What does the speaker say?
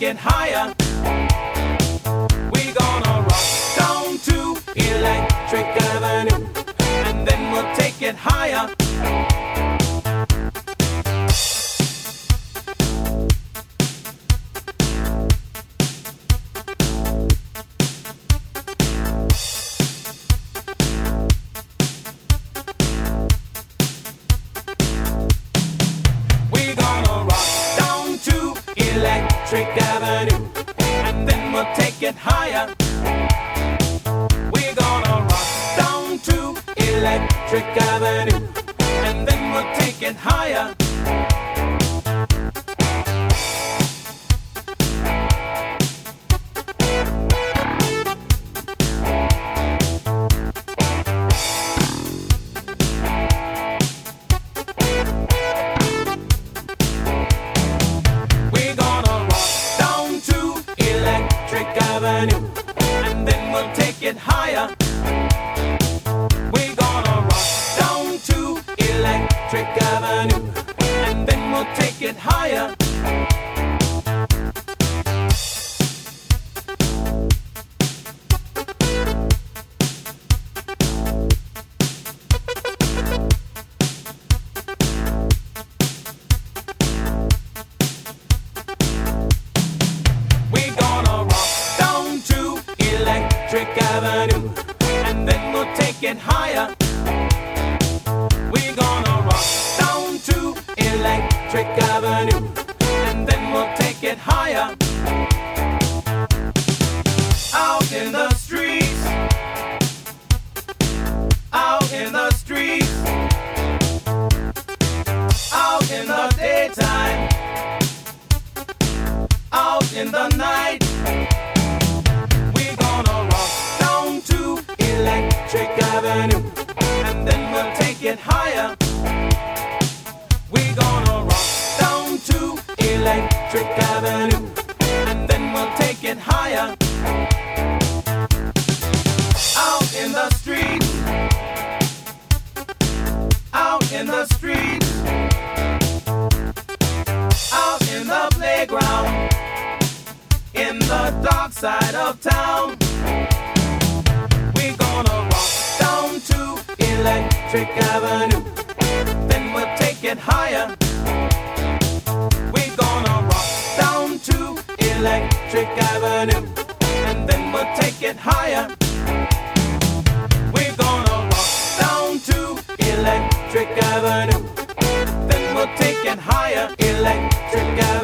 it higher. We're gonna rock down to Electric Avenue, and then we'll take it higher. We're gonna rock down to Electric Avenue, and then we'll take it higher. We're gonna rock down to Electric Avenue, and then we'll take it higher. We're gonna rock down to Electric Avenue, and then we'll take it higher. We're gonna rock down to Electric Avenue, and then we'll take it higher. We're gonna rock down to Electric Avenue, and then we'll take it higher. We're gonna rock down to Electric Avenue, and then we'll take it higher. Out in the streets, out in the streets, out in the daytime, out in the night. We're gonna rock down to Electric Avenue, and then we'll take it higher. We're gonna rock down to Electric Avenue, and then we'll take it higher. Out in the streets, out in the streets, out in the playground, in the dark side of town. We're gonna rock down to Electric Avenue, then we'll take it higher. We're gonna rock down to Electric Avenue, and then we'll take it higher. We're gonna rock down to Electric Avenue, then we'll take it higher. Electric Avenue.